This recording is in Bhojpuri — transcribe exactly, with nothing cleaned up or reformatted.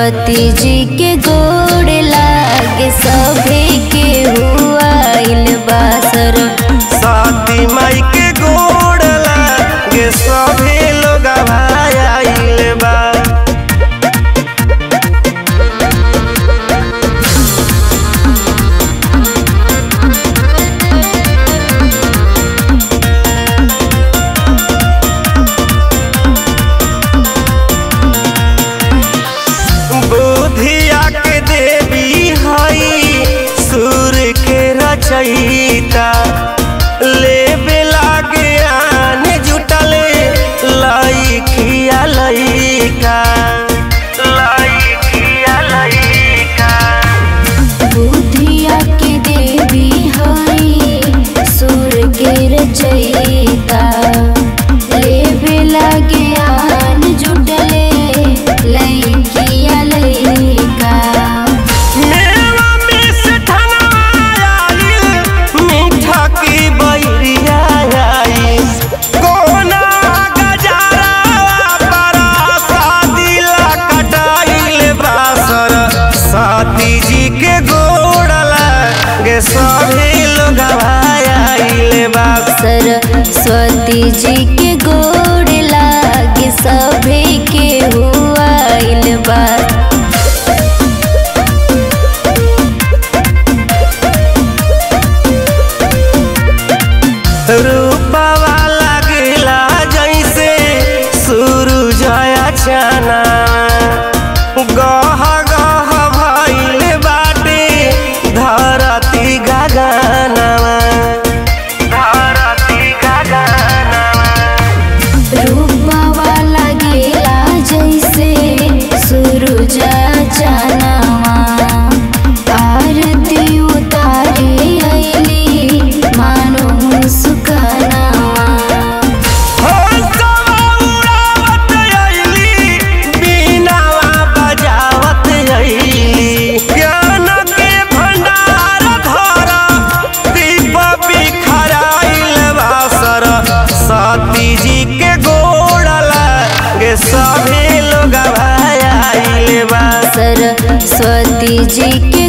सरस्वती जी के गोड़ लागे सभे के हुआइल बा। सरस्वती माई के गोड़ लागे सभे लोग आइल बा। बुधिया के देवी हई सुर के रचयिता, लेबे लागे आन जुटले लइकिया लइका लइकिया लइका। बुधिया के देवी हई सुर के रचयिता, लेबे लागे आन जुटले लइकिया लइका। मेवा में से ठनवा आइल मीठा की बैरिया आइल, कोना गजारा बड़ा शादी ला कटाइल बा। सरस्वती जी के गोड़ लागे सभी लोग आइल बा। सरस्वती जी के गोड़ लागे सभे के हुआइल बा। रूपवा लगला जैसे सूरज अचाना, गह गह भइल बाटे धरती गगनवा धरती गगनवा। रूपवा लगेला जैसे सूरज चानवा, आरती उतारे अइली मानो मुस्कानवा। हंसवा उड़ावत अइली बीनावा बजावत अइली, ज्ञान के भंडार धरा दीप बिखराइल बा। सरस्वती जी के गोड़ लागे सभी लोग आइल बा। सरस्वती जी के